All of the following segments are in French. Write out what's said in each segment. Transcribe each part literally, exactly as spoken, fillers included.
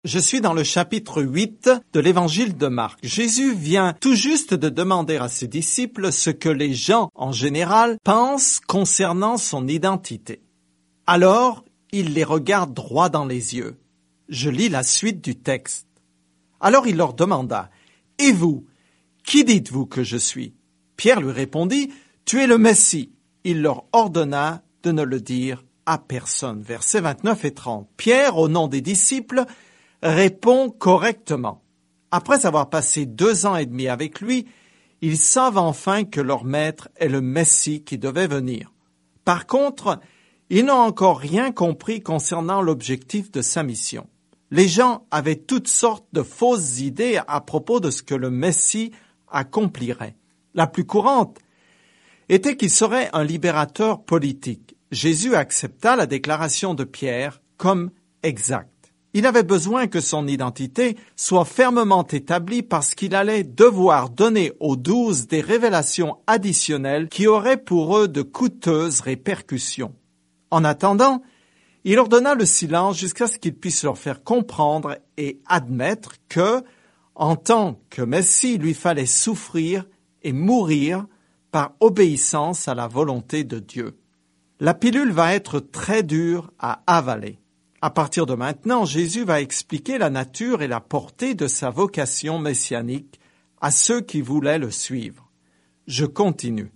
Je suis dans le chapitre huit de l'évangile de Marc. Jésus vient tout juste de demander à ses disciples ce que les gens, en général, pensent concernant son identité. Alors, il les regarde droit dans les yeux. Je lis la suite du texte. Alors il leur demanda, « Et vous, qui dites-vous que je suis ?» Pierre lui répondit, « Tu es le Messie. » Il leur ordonna de ne le dire à personne. Versets vingt-neuf et trente. Pierre, au nom des disciples, répond correctement. Après avoir passé deux ans et demi avec lui, ils savent enfin que leur maître est le Messie qui devait venir. Par contre, ils n'ont encore rien compris concernant l'objectif de sa mission. Les gens avaient toutes sortes de fausses idées à propos de ce que le Messie accomplirait. La plus courante était qu'il serait un libérateur politique. Jésus accepta la déclaration de Pierre comme exacte. Il avait besoin que son identité soit fermement établie parce qu'il allait devoir donner aux douze des révélations additionnelles qui auraient pour eux de coûteuses répercussions. En attendant, il ordonna le silence jusqu'à ce qu'il puisse leur faire comprendre et admettre que, en tant que Messie, il lui fallait souffrir et mourir par obéissance à la volonté de Dieu. La pilule va être très dure à avaler. À partir de maintenant, Jésus va expliquer la nature et la portée de sa vocation messianique à ceux qui voulaient le suivre. Je continue.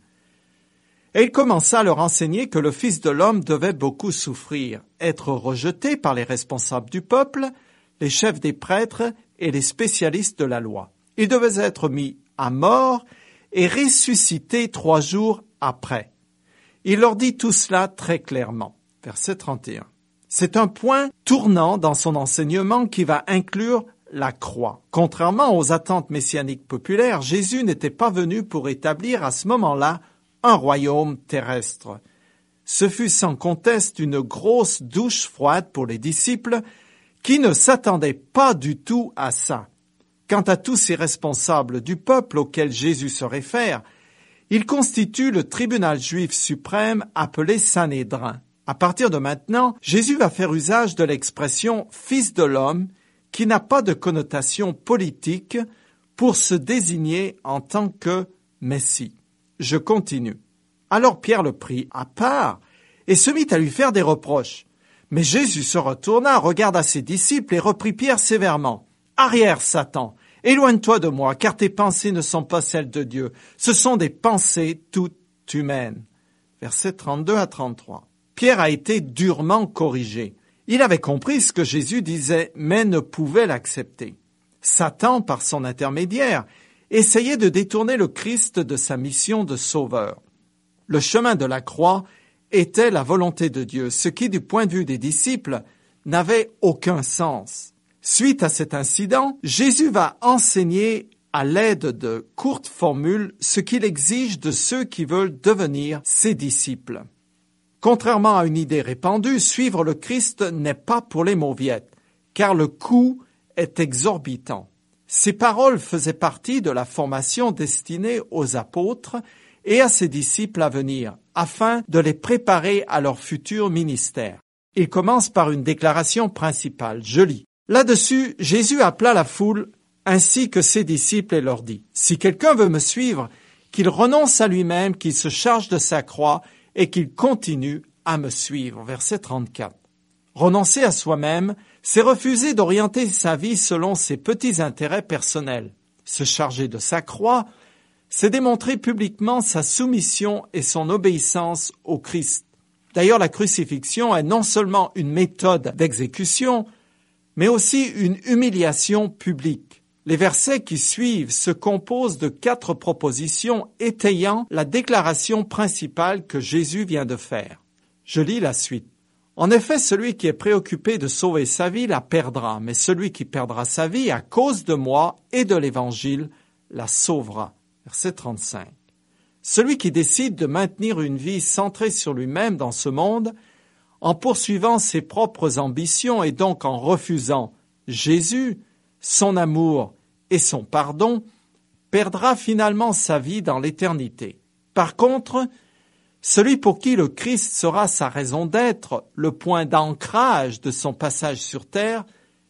Et il commença à leur enseigner que le Fils de l'homme devait beaucoup souffrir, être rejeté par les responsables du peuple, les chefs des prêtres et les spécialistes de la loi. Il devait être mis à mort et ressuscité trois jours après. Il leur dit tout cela très clairement. Verset trente et un. C'est un point tournant dans son enseignement qui va inclure la croix. Contrairement aux attentes messianiques populaires, Jésus n'était pas venu pour établir à ce moment-là un royaume terrestre. Ce fut sans conteste une grosse douche froide pour les disciples qui ne s'attendaient pas du tout à ça. Quant à tous ces responsables du peuple auxquels Jésus se réfère, ils constituent le tribunal juif suprême appelé Sanhédrin. À partir de maintenant, Jésus va faire usage de l'expression « Fils de l'homme » qui n'a pas de connotation politique pour se désigner en tant que Messie. Je continue. Alors Pierre le prit à part et se mit à lui faire des reproches. Mais Jésus se retourna, regarda ses disciples et reprit Pierre sévèrement. « Arrière, Satan, éloigne-toi de moi, car tes pensées ne sont pas celles de Dieu. Ce sont des pensées toutes humaines. » Versets trente-deux à trente-trois. Pierre a été durement corrigé. Il avait compris ce que Jésus disait, mais ne pouvait l'accepter. Satan, par son intermédiaire, essayait de détourner le Christ de sa mission de sauveur. Le chemin de la croix était la volonté de Dieu, ce qui, du point de vue des disciples, n'avait aucun sens. Suite à cet incident, Jésus va enseigner à l'aide de courtes formules ce qu'il exige de ceux qui veulent devenir ses disciples. Contrairement à une idée répandue, suivre le Christ n'est pas pour les mauviettes, car le coût est exorbitant. Ces paroles faisaient partie de la formation destinée aux apôtres et à ses disciples à venir, afin de les préparer à leur futur ministère. Il commence par une déclaration principale. Je lis. Là-dessus, Jésus appela la foule ainsi que ses disciples et leur dit, « Si quelqu'un veut me suivre, qu'il renonce à lui-même, qu'il se charge de sa croix et qu'il continue à me suivre. » Verset trente-quatre. Renoncer à soi-même, c'est refuser d'orienter sa vie selon ses petits intérêts personnels. Se charger de sa croix, c'est démontrer publiquement sa soumission et son obéissance au Christ. D'ailleurs, la crucifixion est non seulement une méthode d'exécution, mais aussi une humiliation publique. Les versets qui suivent se composent de quatre propositions étayant la déclaration principale que Jésus vient de faire. Je lis la suite. En effet, celui qui est préoccupé de sauver sa vie la perdra, mais celui qui perdra sa vie à cause de moi et de l'Évangile la sauvera. Verset trente-cinq. Celui qui décide de maintenir une vie centrée sur lui-même dans ce monde, en poursuivant ses propres ambitions et donc en refusant Jésus, son amour et son pardon, perdra finalement sa vie dans l'éternité. Par contre, celui pour qui le Christ sera sa raison d'être, le point d'ancrage de son passage sur terre,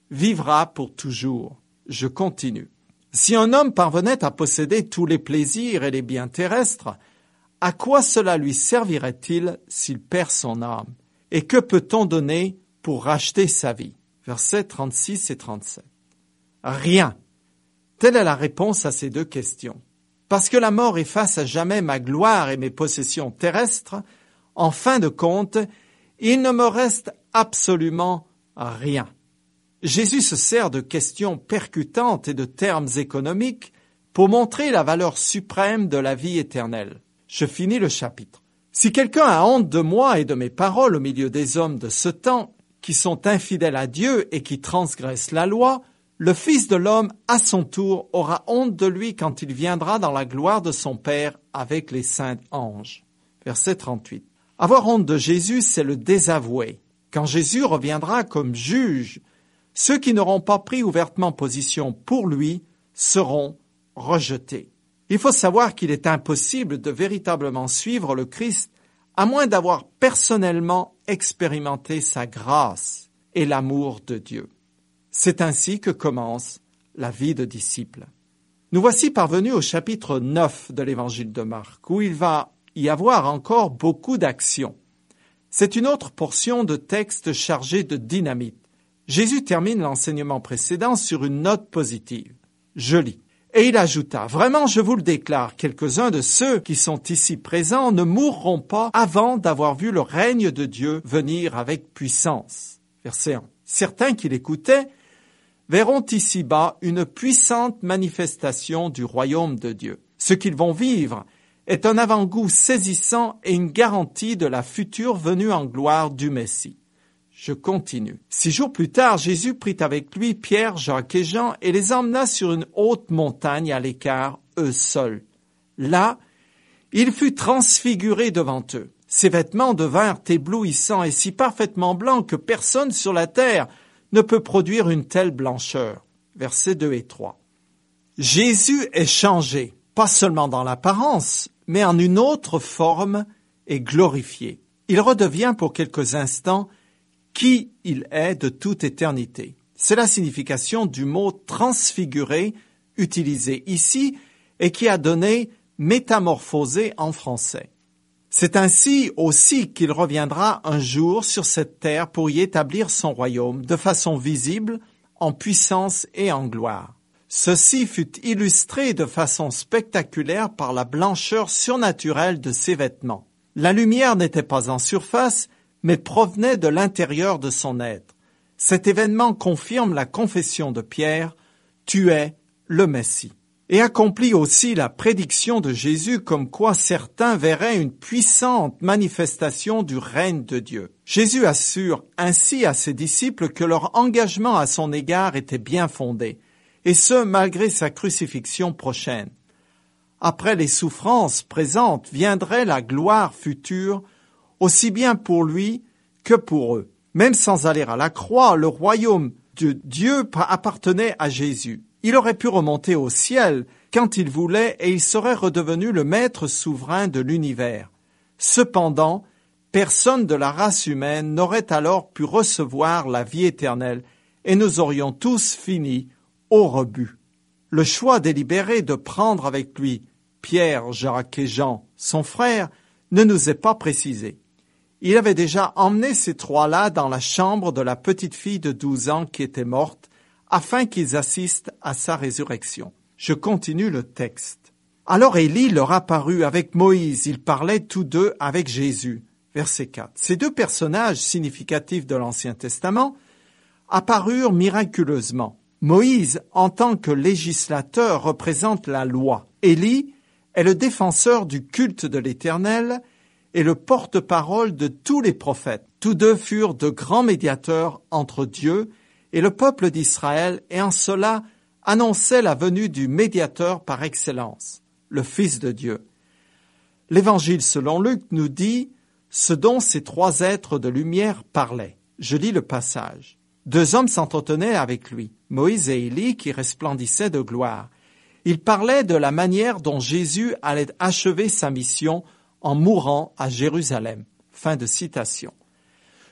vivra pour toujours. Je continue. Si un homme parvenait à posséder tous les plaisirs et les biens terrestres, à quoi cela lui servirait-il s'il perd son âme? Et que peut-on donner pour racheter sa vie? Versets trente-six et trente-sept. Rien. Telle est la réponse à ces deux questions. Parce que la mort efface à jamais ma gloire et mes possessions terrestres, en fin de compte, il ne me reste absolument rien. Jésus se sert de questions percutantes et de termes économiques pour montrer la valeur suprême de la vie éternelle. Je finis le chapitre. Si quelqu'un a honte de moi et de mes paroles au milieu des hommes de ce temps, qui sont infidèles à Dieu et qui transgressent la loi, le Fils de l'homme, à son tour, aura honte de lui quand il viendra dans la gloire de son Père avec les saints anges. Verset trente-huit. Avoir honte de Jésus, c'est le désavouer. Quand Jésus reviendra comme juge, ceux qui n'auront pas pris ouvertement position pour lui seront rejetés. Il faut savoir qu'il est impossible de véritablement suivre le Christ à moins d'avoir personnellement expérimenté sa grâce et l'amour de Dieu. C'est ainsi que commence la vie de disciple. Nous voici parvenus au chapitre neuf de l'Évangile de Marc, où il va y avoir encore beaucoup d'actions. C'est une autre portion de texte chargée de dynamite. Jésus termine l'enseignement précédent sur une note positive. Je lis. Et il ajouta, « Vraiment, je vous le déclare, quelques-uns de ceux qui sont ici présents ne mourront pas avant d'avoir vu le règne de Dieu venir avec puissance. » Verset un. Certains qui l'écoutaient verront ici-bas une puissante manifestation du royaume de Dieu. Ce qu'ils vont vivre est un avant-goût saisissant et une garantie de la future venue en gloire du Messie. Je continue. Six jours plus tard, Jésus prit avec lui Pierre, Jacques et Jean et les emmena sur une haute montagne à l'écart, eux seuls. Là, il fut transfiguré devant eux. Ses vêtements devinrent éblouissants et si parfaitement blancs que personne sur la terre ne peut produire une telle blancheur. Versets deux et trois. Jésus est changé, pas seulement dans l'apparence, mais en une autre forme et glorifié. Il redevient pour quelques instants qui il est de toute éternité. C'est la signification du mot transfiguré utilisé ici et qui a donné métamorphosé en français. C'est ainsi aussi qu'il reviendra un jour sur cette terre pour y établir son royaume de façon visible, en puissance et en gloire. Ceci fut illustré de façon spectaculaire par la blancheur surnaturelle de ses vêtements. La lumière n'était pas en surface, mais provenait de l'intérieur de son être. Cet événement confirme la confession de Pierre, « Tu es le Messie ». Et accomplit aussi la prédiction de Jésus comme quoi certains verraient une puissante manifestation du règne de Dieu. Jésus assure ainsi à ses disciples que leur engagement à son égard était bien fondé, et ce malgré sa crucifixion prochaine. Après les souffrances présentes viendrait la gloire future, aussi bien pour lui que pour eux. Même sans aller à la croix, le royaume de Dieu appartenait à Jésus. Il aurait pu remonter au ciel quand il voulait et il serait redevenu le maître souverain de l'univers. Cependant, personne de la race humaine n'aurait alors pu recevoir la vie éternelle et nous aurions tous fini au rebut. Le choix délibéré de prendre avec lui Pierre, Jacques et Jean, son frère, ne nous est pas précisé. Il avait déjà emmené ces trois-là dans la chambre de la petite fille de douze ans qui était morte, afin qu'ils assistent à sa résurrection. Je continue le texte. Alors Élie leur apparut avec Moïse, ils parlaient tous deux avec Jésus. Verset quatre. Ces deux personnages significatifs de l'Ancien Testament apparurent miraculeusement. Moïse, en tant que législateur, représente la loi. Élie est le défenseur du culte de l'Éternel et le porte-parole de tous les prophètes. Tous deux furent de grands médiateurs entre Dieu et le peuple d'Israël, et en cela annonçait la venue du médiateur par excellence, le Fils de Dieu. L'Évangile selon Luc nous dit ce dont ces trois êtres de lumière parlaient. Je lis le passage. Deux hommes s'entretenaient avec lui, Moïse et Élie, qui resplendissaient de gloire. Ils parlaient de la manière dont Jésus allait achever sa mission en mourant à Jérusalem. Fin de citation.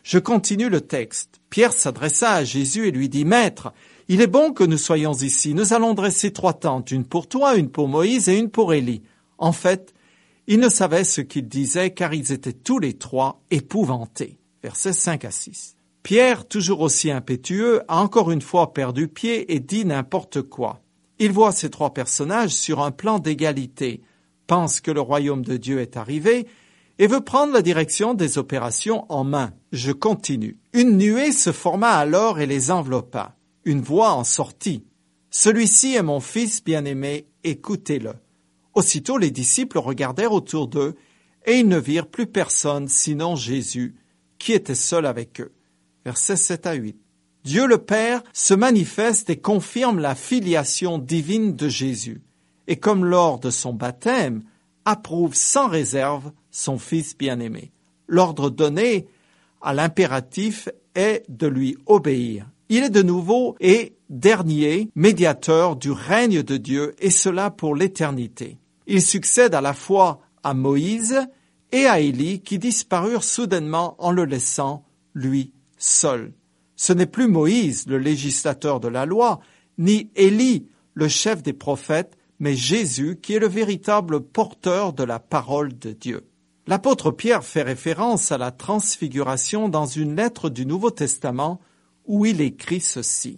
Je continue le texte. Pierre s'adressa à Jésus et lui dit « Maître, il est bon que nous soyons ici. Nous allons dresser trois tentes, une pour toi, une pour Moïse et une pour Élie. » En fait, ils ne savaient ce qu'ils disaient car ils étaient tous les trois épouvantés. Versets cinq à six. Pierre, toujours aussi impétueux, a encore une fois perdu pied et dit n'importe quoi. Il voit ces trois personnages sur un plan d'égalité, pense que le royaume de Dieu est arrivé et veut prendre la direction des opérations en main. Je continue. Une nuée se forma alors et les enveloppa. Une voix en sortit. « Celui-ci est mon fils bien-aimé, écoutez-le. » Aussitôt les disciples regardèrent autour d'eux et ils ne virent plus personne sinon Jésus, qui était seul avec eux. Versets sept à huit. Dieu le Père se manifeste et confirme la filiation divine de Jésus, et comme lors de son baptême, approuve sans réserve son Fils bien-aimé. L'ordre donné à l'impératif est de lui obéir. Il est de nouveau et dernier médiateur du règne de Dieu, et cela pour l'éternité. Il succède à la fois à Moïse et à Élie qui disparurent soudainement en le laissant, lui, seul. Ce n'est plus Moïse, le législateur de la loi, ni Élie, le chef des prophètes, mais Jésus qui est le véritable porteur de la parole de Dieu. L'apôtre Pierre fait référence à la transfiguration dans une lettre du Nouveau Testament où il écrit ceci.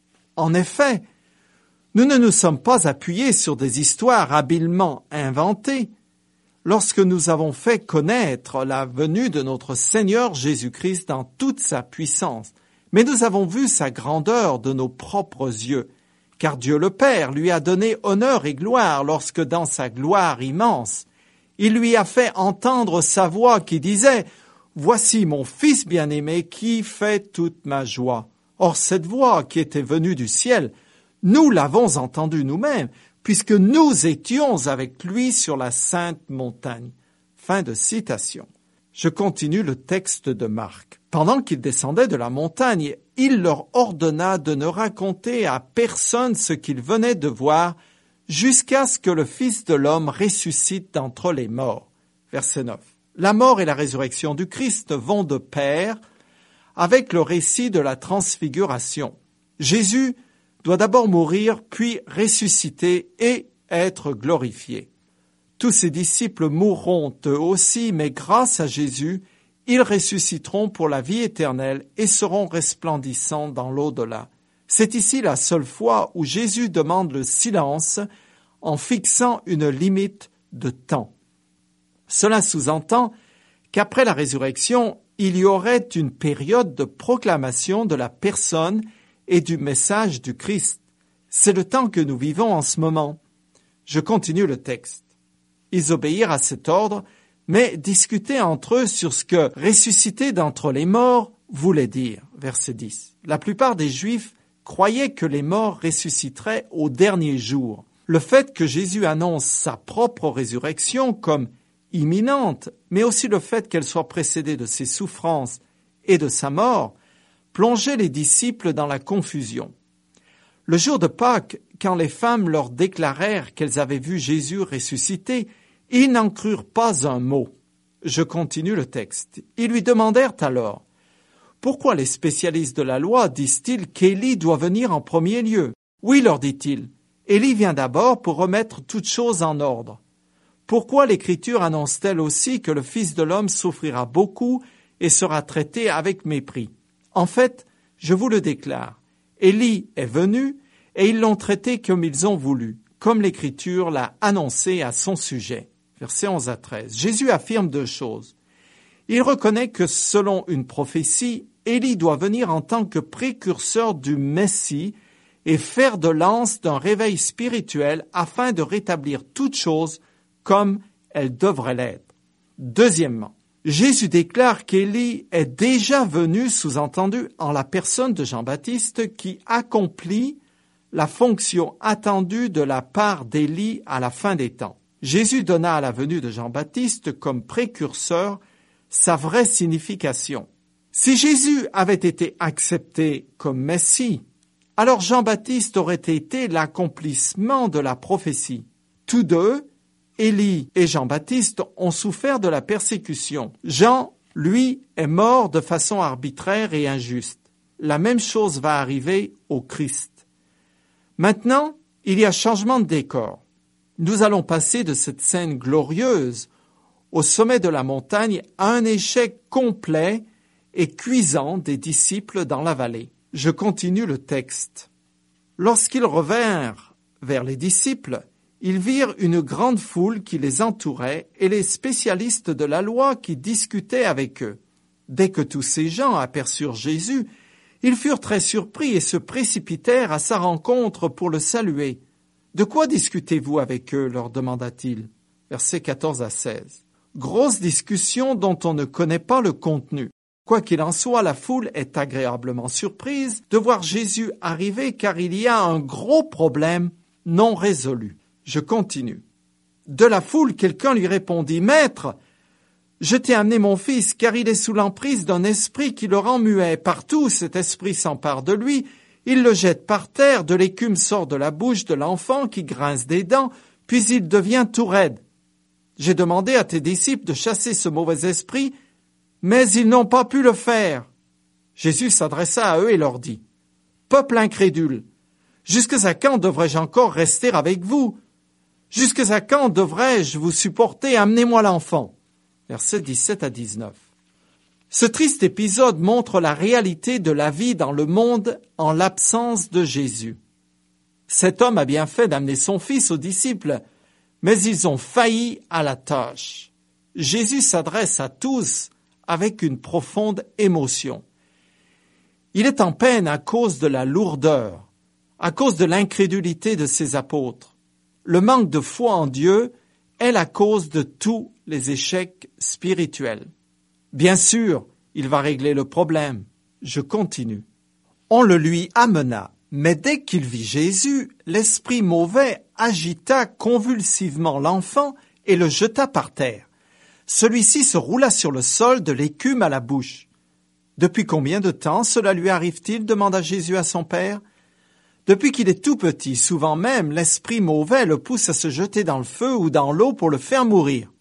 En effet, nous ne nous sommes pas appuyés sur des histoires habilement inventées lorsque nous avons fait connaître la venue de notre Seigneur Jésus-Christ dans toute sa puissance, mais nous avons vu sa grandeur de nos propres yeux, car Dieu le Père lui a donné honneur et gloire lorsque dans sa gloire immense, il lui a fait entendre sa voix qui disait « Voici mon Fils bien-aimé qui fait toute ma joie. » Or cette voix qui était venue du ciel, nous l'avons entendue nous-mêmes, puisque nous étions avec lui sur la sainte montagne. Fin de citation. Je continue le texte de Marc. Pendant qu'ils descendaient de la montagne, il leur ordonna de ne raconter à personne ce qu'ils venaient de voir jusqu'à ce que le Fils de l'homme ressuscite d'entre les morts. Verset neuf. La mort et la résurrection du Christ vont de pair avec le récit de la transfiguration. Jésus doit d'abord mourir, puis ressusciter et être glorifié. Tous ses disciples mourront eux aussi, mais grâce à Jésus, ils ressusciteront pour la vie éternelle et seront resplendissants dans l'au-delà. C'est ici la seule fois où Jésus demande le silence en fixant une limite de temps. Cela sous-entend qu'après la résurrection, il y aurait une période de proclamation de la personne et du message du Christ. C'est le temps que nous vivons en ce moment. Je continue le texte. Ils obéirent à cet ordre, mais discutaient entre eux sur ce que « ressusciter d'entre les morts » voulait dire. Verset dix. La plupart des Juifs croyaient que les morts ressusciteraient au dernier jour. Le fait que Jésus annonce sa propre résurrection comme imminente, mais aussi le fait qu'elle soit précédée de ses souffrances et de sa mort, plongeait les disciples dans la confusion. Le jour de Pâques, quand les femmes leur déclarèrent qu'elles avaient vu Jésus ressusciter, ils n'en crurent pas un mot. Je continue le texte. Ils lui demandèrent alors « Pourquoi les spécialistes de la loi disent-ils qu'Élie doit venir en premier lieu ?» « Oui, leur dit-il, Élie vient d'abord pour remettre toutes choses en ordre. Pourquoi l'Écriture annonce-t-elle aussi que le Fils de l'homme souffrira beaucoup et sera traité avec mépris? En fait, je vous le déclare, Élie est venu et ils l'ont traité comme ils ont voulu, comme l'Écriture l'a annoncé à son sujet. » Versets onze à treize. Jésus affirme deux choses. Il reconnaît que selon une prophétie, Élie doit venir en tant que précurseur du Messie et faire de lance d'un réveil spirituel afin de rétablir toutes choses comme elles devraient l'être. Deuxièmement, Jésus déclare qu'Élie est déjà venu, sous-entendu, en la personne de Jean-Baptiste qui accomplit la fonction attendue de la part d'Élie à la fin des temps. Jésus donna à la venue de Jean-Baptiste comme précurseur sa vraie signification. Si Jésus avait été accepté comme Messie, alors Jean-Baptiste aurait été l'accomplissement de la prophétie. Tous deux, Élie et Jean-Baptiste, ont souffert de la persécution. Jean lui est mort de façon arbitraire et injuste. La même chose va arriver au Christ. Maintenant, il y a changement de décor. Nous allons passer de cette scène glorieuse au sommet de la montagne à un échec complet et cuisant des disciples dans la vallée. Je continue le texte. Lorsqu'ils revinrent vers les disciples, ils virent une grande foule qui les entourait et les spécialistes de la loi qui discutaient avec eux. Dès que tous ces gens aperçurent Jésus, ils furent très surpris et se précipitèrent à sa rencontre pour le saluer. « De quoi discutez-vous avec eux ?» leur demanda-t-il. Versets quatorze à seize. Grosse discussion dont on ne connaît pas le contenu. Quoi qu'il en soit, la foule est agréablement surprise de voir Jésus arriver car il y a un gros problème non résolu. Je continue. De la foule, quelqu'un lui répondit « Maître, je t'ai amené mon fils, car il est sous l'emprise d'un esprit qui le rend muet. Partout, cet esprit s'empare de lui, il le jette par terre, de l'écume sort de la bouche de l'enfant qui grince des dents, puis il devient tout raide. J'ai demandé à tes disciples de chasser ce mauvais esprit, mais ils n'ont pas pu le faire. » Jésus s'adressa à eux et leur dit « Peuple incrédule, jusqu'à quand devrais-je encore rester avec vous? Jusqu'à quand devrais-je vous supporter? Amenez-moi l'enfant. » Versets dix-sept à dix-neuf. Ce triste épisode montre la réalité de la vie dans le monde en l'absence de Jésus. Cet homme a bien fait d'amener son fils aux disciples, mais ils ont failli à la tâche. Jésus s'adresse à tous avec une profonde émotion. Il est en peine à cause de la lourdeur, à cause de l'incrédulité de ses apôtres. Le manque de foi en Dieu est la cause de tous les échecs spirituels. Bien sûr, il va régler le problème. Je continue. On le lui amena, mais dès qu'il vit Jésus, l'esprit mauvais agita convulsivement l'enfant et le jeta par terre. Celui-ci se roula sur le sol, de l'écume à la bouche. « Depuis combien de temps cela lui arrive-t-il » demanda Jésus à son père. « Depuis qu'il est tout petit, souvent même, l'esprit mauvais le pousse à se jeter dans le feu ou dans l'eau pour le faire mourir.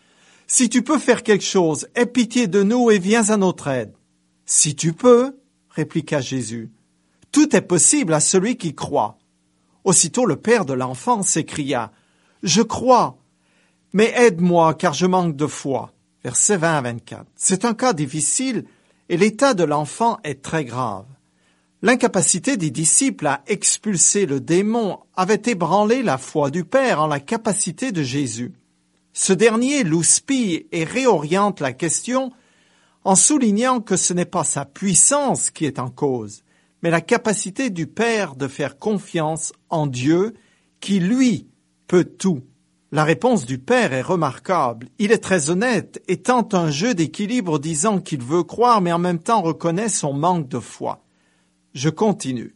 Si tu peux faire quelque chose, aie pitié de nous et viens à notre aide. »« Si tu peux, » répliqua Jésus. « Tout est possible à celui qui croit. » Aussitôt le père de l'enfant s'écria « Je crois, mais aide-moi car je manque de foi. » Versets vingt à vingt-quatre. C'est un cas difficile et l'état de l'enfant est très grave. L'incapacité des disciples à expulser le démon avait ébranlé la foi du Père en la capacité de Jésus. Ce dernier l'houspille et réoriente la question en soulignant que ce n'est pas sa puissance qui est en cause, mais la capacité du Père de faire confiance en Dieu qui, lui, peut tout. La réponse du Père est remarquable. Il est très honnête et tente un jeu d'équilibre disant qu'il veut croire mais en même temps reconnaît son manque de foi. Je continue.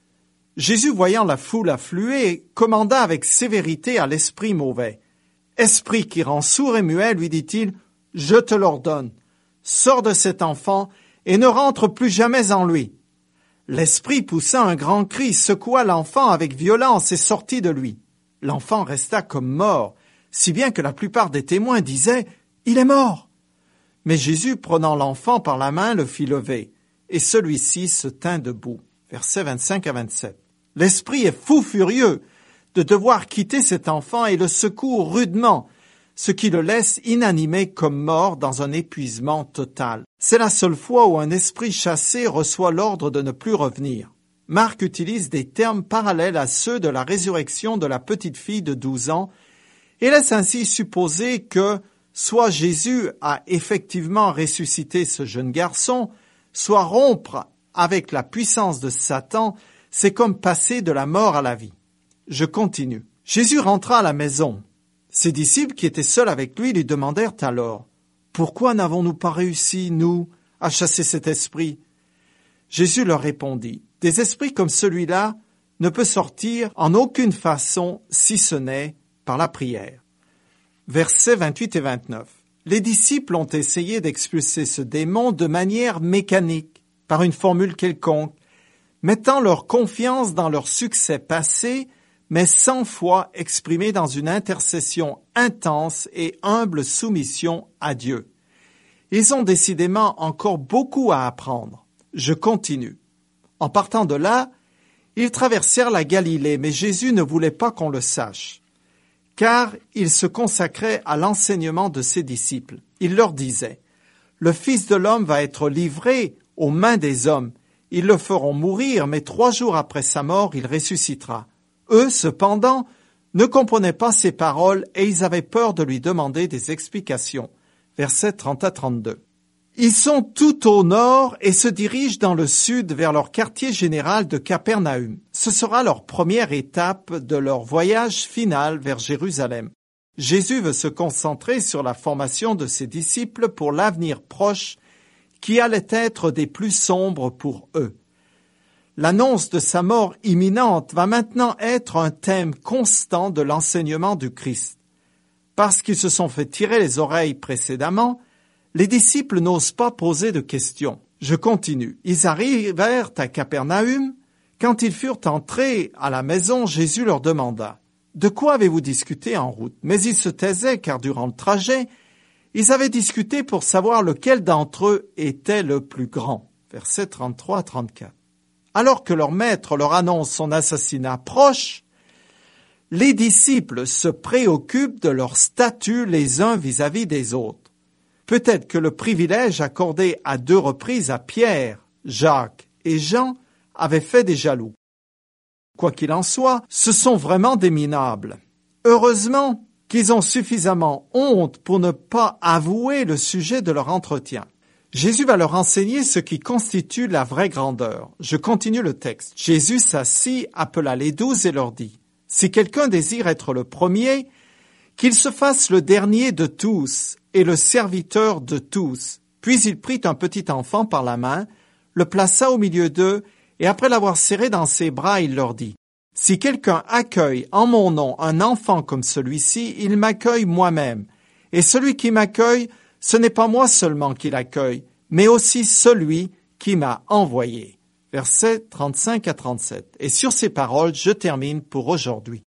Jésus, voyant la foule affluer, commanda avec sévérité à l'esprit mauvais. « Esprit qui rend sourd et muet, lui dit-il, je te l'ordonne. Sors de cet enfant et ne rentre plus jamais en lui. » L'esprit poussa un grand cri, secoua l'enfant avec violence et sortit de lui. L'enfant resta comme mort, si bien que la plupart des témoins disaient « Il est mort !» Mais Jésus, prenant l'enfant par la main, le fit lever, et celui-ci se tint debout. Versets vingt-cinq à vingt-sept. L'esprit est fou furieux de devoir quitter cet enfant et le secoue rudement, ce qui le laisse inanimé comme mort dans un épuisement total. C'est la seule fois où un esprit chassé reçoit l'ordre de ne plus revenir. Marc utilise des termes parallèles à ceux de la résurrection de la petite fille de douze ans et laisse ainsi supposer que soit Jésus a effectivement ressuscité ce jeune garçon, soit rompre avec la puissance de Satan, c'est comme passer de la mort à la vie. Je continue. Jésus rentra à la maison. Ses disciples qui étaient seuls avec lui lui demandèrent alors « Pourquoi n'avons-nous pas réussi, nous, à chasser cet esprit ?» Jésus leur répondit « Des esprits comme celui-là ne peut sortir en aucune façon si ce n'est par la prière. » Versets vingt-huit et vingt-neuf. Les disciples ont essayé d'expulser ce démon de manière mécanique, par une formule quelconque, mettant leur confiance dans leur succès passé, mais sans foi exprimée dans une intercession intense et humble soumission à Dieu. Ils ont décidément encore beaucoup à apprendre. Je continue. En partant de là, ils traversèrent la Galilée, mais Jésus ne voulait pas qu'on le sache, car il se consacrait à l'enseignement de ses disciples. Il leur disait, « Le Fils de l'homme va être livré aux mains des hommes. Ils le feront mourir, mais trois jours après sa mort, il ressuscitera. » Eux, cependant, ne comprenaient pas ces paroles et ils avaient peur de lui demander des explications. Versets trente à trente-deux. Ils sont tout au nord et se dirigent dans le sud vers leur quartier général de Capernaum. Ce sera leur première étape de leur voyage final vers Jérusalem. Jésus veut se concentrer sur la formation de ses disciples pour l'avenir proche qui allait être des plus sombres pour eux. L'annonce de sa mort imminente va maintenant être un thème constant de l'enseignement du Christ. Parce qu'ils se sont fait tirer les oreilles précédemment, les disciples n'osent pas poser de questions. Je continue. Ils arrivèrent à Capernaum. Quand ils furent entrés à la maison, Jésus leur demanda « De quoi avez-vous discuté en route ?» Mais ils se taisaient car durant le trajet, ils avaient discuté pour savoir lequel d'entre eux était le plus grand. Versets trente-trois à trente-quatre. Alors que leur maître leur annonce son assassinat proche, les disciples se préoccupent de leur statut les uns vis-à-vis des autres. Peut-être que le privilège accordé à deux reprises à Pierre, Jacques et Jean avait fait des jaloux. Quoi qu'il en soit, ce sont vraiment des minables. Heureusement qu'ils ont suffisamment honte pour ne pas avouer le sujet de leur entretien. Jésus va leur enseigner ce qui constitue la vraie grandeur. Je continue le texte. Jésus s'assit, appela les douze et leur dit « Si quelqu'un désire être le premier, qu'il se fasse le dernier de tous et le serviteur de tous. » Puis il prit un petit enfant par la main, le plaça au milieu d'eux, et après l'avoir serré dans ses bras, il leur dit « Si quelqu'un accueille en mon nom un enfant comme celui-ci, il m'accueille moi-même. Et celui qui m'accueille, ce n'est pas moi seulement qui l'accueille, mais aussi celui qui m'a envoyé. » Versets trente-cinq à trente-sept. Et sur ces paroles, je termine pour aujourd'hui.